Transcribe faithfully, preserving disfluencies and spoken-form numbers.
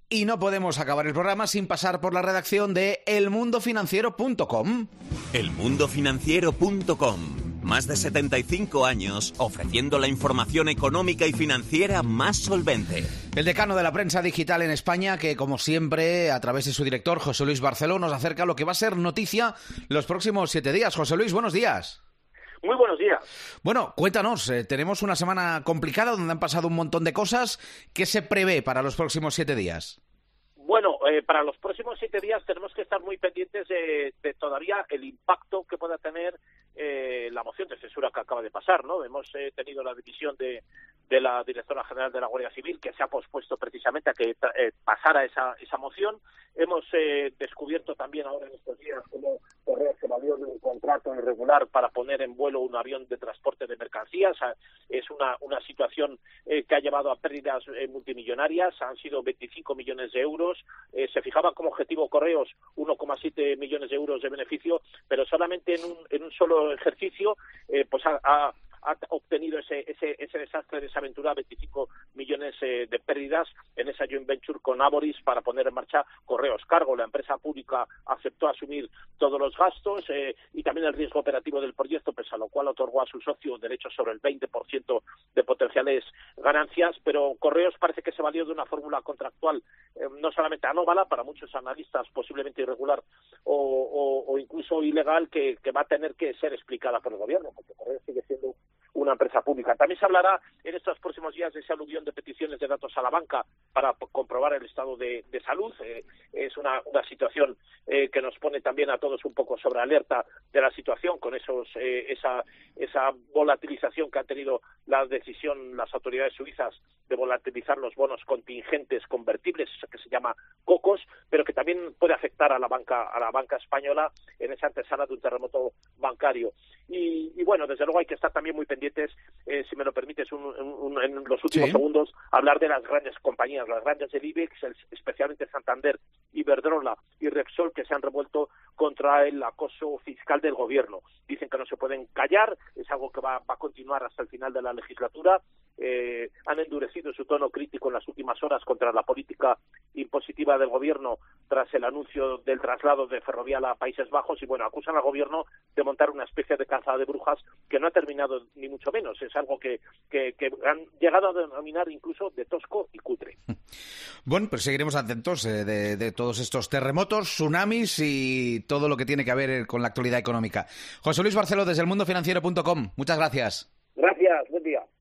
Y no podemos acabar el programa sin pasar por la redacción de el mundo financiero punto com. el mundo financiero punto com. Más de setenta y cinco años ofreciendo la información económica y financiera más solvente. El decano de la prensa digital en España, que como siempre, a través de su director, José Luis Barceló, nos acerca lo que va a ser noticia los próximos siete días. José Luis, buenos días. Muy buenos días. Bueno, cuéntanos, eh, tenemos una semana complicada donde han pasado un montón de cosas. ¿Qué se prevé para los próximos siete días? Bueno, eh, para los próximos siete días tenemos que estar muy pendientes de, de todavía el impacto que pueda tener eh, la moción de censura que acaba de pasar, ¿no? Hemos eh, tenido la división de, de la Directora General de la Guardia Civil, que se ha pospuesto precisamente a que eh, pasara esa, esa moción. Hemos eh, descubierto también ahora en estos días cómo Correos se valió de un contrato irregular para poner en vuelo un avión de transporte de mercancías. Es una, una situación eh, que ha llevado a pérdidas eh, multimillonarias. Han sido veinticinco millones de euros. Eh, se fijaba como objetivo Correos uno coma siete millones de euros de beneficio, pero solamente en un, en un solo ejercicio eh, pues ha, ha ha obtenido ese, ese, ese desastre de esa aventura, veinticinco millones eh, de pérdidas en esa joint venture con Aboris para poner en marcha Correos Cargo. La empresa pública aceptó asumir todos los gastos eh, y también el riesgo operativo del proyecto, pese a lo cual otorgó a su socio derechos sobre el veinte por ciento de potenciales ganancias, pero Correos parece que se valió de una fórmula contractual eh, no solamente anómala, para muchos analistas posiblemente irregular o, o, o incluso ilegal, que, que va a tener que ser explicada por el gobierno, porque Correos sigue siendo una empresa pública. También se hablará en estos próximos días de ese aluvión de peticiones de datos a la banca para comprobar el estado de, de salud. Eh, es una, una situación eh, que nos pone también a todos un poco sobre alerta de la situación, con esos eh, esa esa volatilización que ha tenido la decisión, las autoridades suizas, de volatilizar los bonos contingentes convertibles, eso que se llama COCOS, pero que también puede afectar a la banca a la banca española en esa antesala de un terremoto bancario. Y, y bueno, desde luego hay que estar también muy pendientes, eh, si me lo permites, un, un, un, en los últimos sí. segundos, hablar de las grandes compañías, las grandes del IBEX, el, especialmente Santander, Iberdrola y Repsol, que se han revuelto contra el acoso fiscal del gobierno. Dicen que no se pueden callar, es algo que va, va a continuar hasta el final de la legislatura. Eh, han endurecido su tono crítico en las últimas horas contra la política impositiva del gobierno tras el anuncio del traslado de Ferrovial a Países Bajos y, bueno, acusan al gobierno de montar una especie de caza de brujas que no ha terminado ni mucho menos. Es algo que, que, que han llegado a denominar incluso de tosco y cutre. Bueno, pues seguiremos atentos eh, de, de todos estos terremotos, tsunamis y todo lo que tiene que ver con la actualidad económica. José Luis Barceló, desde el mundo financiero punto com. Muchas gracias. Gracias, buen día.